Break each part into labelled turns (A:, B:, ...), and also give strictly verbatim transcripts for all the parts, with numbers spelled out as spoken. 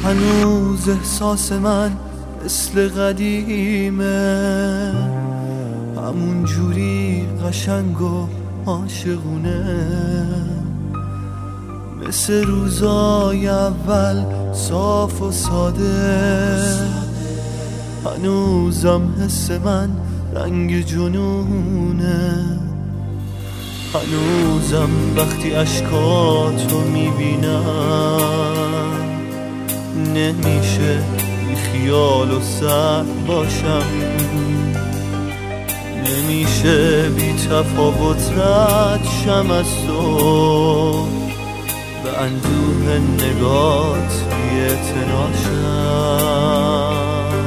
A: هنوز احساس من مثل قدیمه، همون جوری قشنگ و عاشقونه، مثل روزای اول صاف و ساده. هنوزم حس من رنگ جنونه، هنوزم وقتی اشکاتو میبینم نمیشه بی خیال و سر باشم، نمیشه بی تفاوت رد شم از تو، به اندوه نگات بی‌اعتنا شم.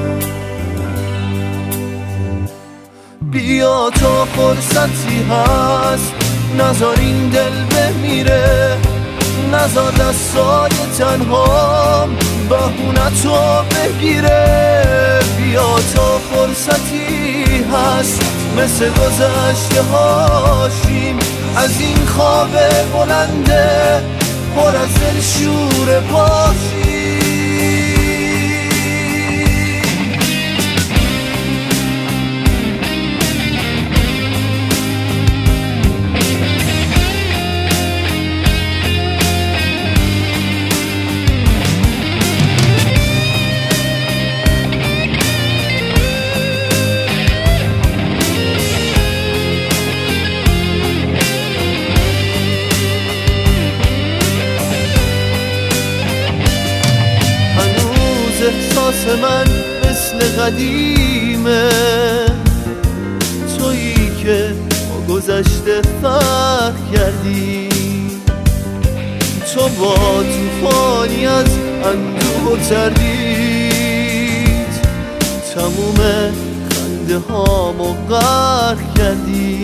A: بیا تا فرصتی هست نذار این دل بمیره، نذار دستای تنهام بهونتو بگیره. بیا تا فرصتی هست مثل گذشته هاشیم از این خواب بلنده پر از دل شور باشیم. احساس من مثل قدیمه، تویی که با گذشته فرق کردی، تو با توفانی از اندوه و تردید تموم خنده هامو غرق کردی.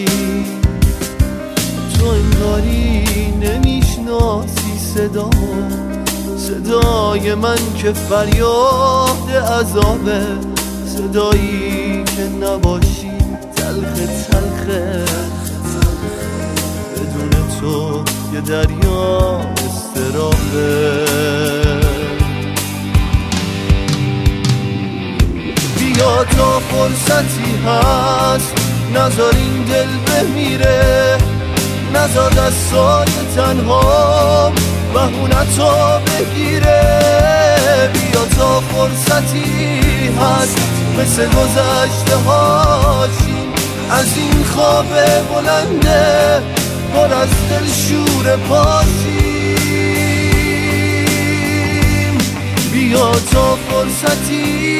A: تو انگاری نمیشناسی صدامو، صدای من که فریاد عذابه، صدایی که نباشی تلخ تلخه، بدون تو یه دریا استرابه. بیا تا فرصتی هست نذار این دل بمیره، نذار دستای تنهام بهونتو بگیره. بیا تا فرصتی هست مثل گذشته هاشیم از این خواب بلنده پر از دل شور باشیم. بیا تا فرصتی